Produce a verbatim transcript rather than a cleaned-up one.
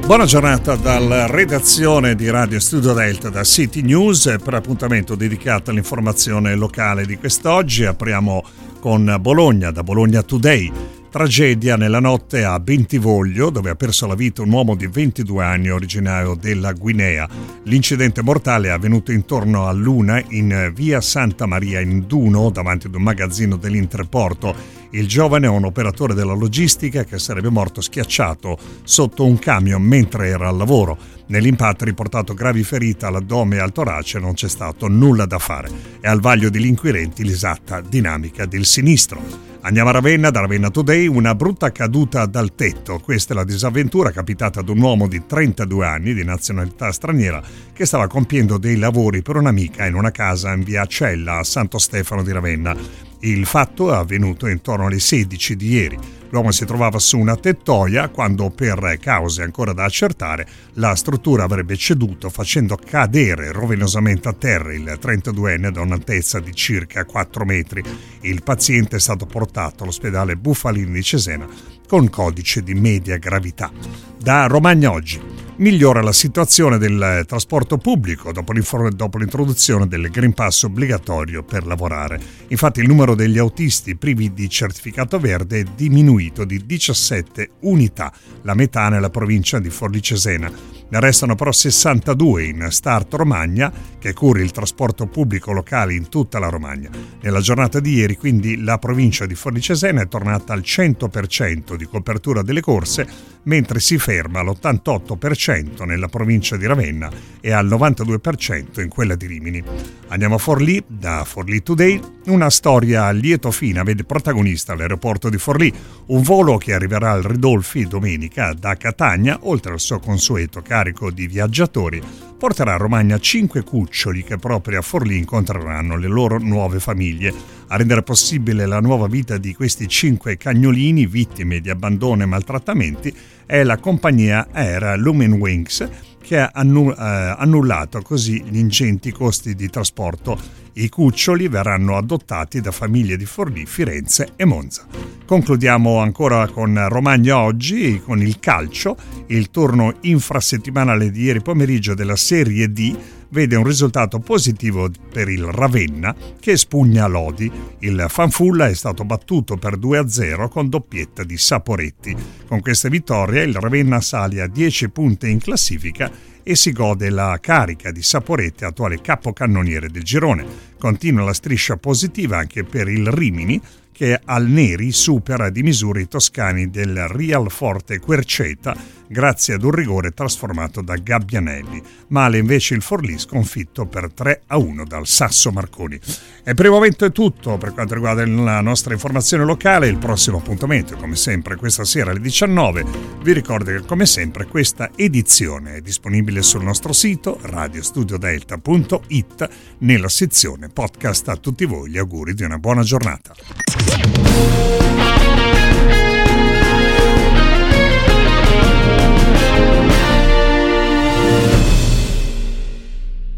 Buona giornata dalla redazione di Radio Studio Delta da City News per appuntamento dedicato all'informazione locale di quest'oggi. Apriamo con Bologna, da Bologna Today. Tragedia nella notte a Bentivoglio, dove ha perso la vita un uomo di ventidue anni originario della Guinea. L'incidente mortale è avvenuto intorno all'una in via Santa Maria in Duno, davanti ad un magazzino dell'Interporto. Il giovane è un operatore della logistica che sarebbe morto schiacciato sotto un camion mentre era al lavoro. Nell'impatto riportato gravi ferite all'addome e al torace, non c'è stato nulla da fare. È al vaglio degli inquirenti l'esatta dinamica del sinistro. Andiamo a Ravenna, da Ravenna Today, una brutta caduta dal tetto. Questa è la disavventura capitata ad un uomo di trentadue anni di nazionalità straniera che stava compiendo dei lavori per un'amica in una casa in via Cella a Santo Stefano di Ravenna. Il fatto è avvenuto intorno alle sedici di ieri. L'uomo si trovava su una tettoia quando, per cause ancora da accertare, la struttura avrebbe ceduto facendo cadere rovinosamente a terra il trentaduenne da un'altezza di circa quattro metri. Il paziente è stato portato all'ospedale Buffalini di Cesena con codice di media gravità. Da Romagna Oggi. Migliora la situazione del trasporto pubblico dopo, dopo l'introduzione del Green Pass obbligatorio per lavorare. Infatti il numero degli autisti privi di certificato verde è diminuito di diciassette unità, la metà nella provincia di Forlì Cesena. Ne restano però sessantadue in Start Romagna, che cura il trasporto pubblico locale in tutta la Romagna. Nella giornata di ieri, quindi, la provincia di Forlì Cesena è tornata al cento per cento di copertura delle corse, mentre si ferma all'ottantotto per cento nella provincia di Ravenna e al novantadue per cento in quella di Rimini. Andiamo a Forlì, da Forlì Today. Una storia a lieto fine vede protagonista all'aeroporto di Forlì un volo che arriverà al Ridolfi domenica da Catania, oltre al suo consueto carico di viaggiatori, porterà a Romagna cinque cuccioli che proprio a Forlì incontreranno le loro nuove famiglie. A rendere possibile la nuova vita di questi cinque cagnolini vittime di abbandono e maltrattamenti è la compagnia aerea Lumen Wings, che ha annullato così gli ingenti costi di trasporto. I cuccioli verranno adottati da famiglie di Forlì, Firenze e Monza. Concludiamo ancora con Romagna Oggi, con il calcio. Il turno infrasettimanale di ieri pomeriggio della Serie D vede un risultato positivo per il Ravenna che spugna Lodi. Il Fanfulla è stato battuto per due a zero con doppietta di Saporetti. Con questa vittoria il Ravenna sale a dieci punti in classifica e si gode la carica di Saporetti, attuale capocannoniere del girone. Continua la striscia positiva anche per il Rimini, che al Neri supera di misura i toscani del Real Forte Querceta grazie ad un rigore trasformato da Gabbianelli. Male invece il Forlì, sconfitto per tre a uno dal Sasso Marconi. E per il momento è tutto per quanto riguarda la nostra informazione locale. Il prossimo appuntamento, come sempre, questa sera alle diciannove. Vi ricordo che, come sempre, questa edizione è disponibile sul nostro sito radio studio delta punto it nella sezione podcast. A tutti voi gli auguri di una buona giornata.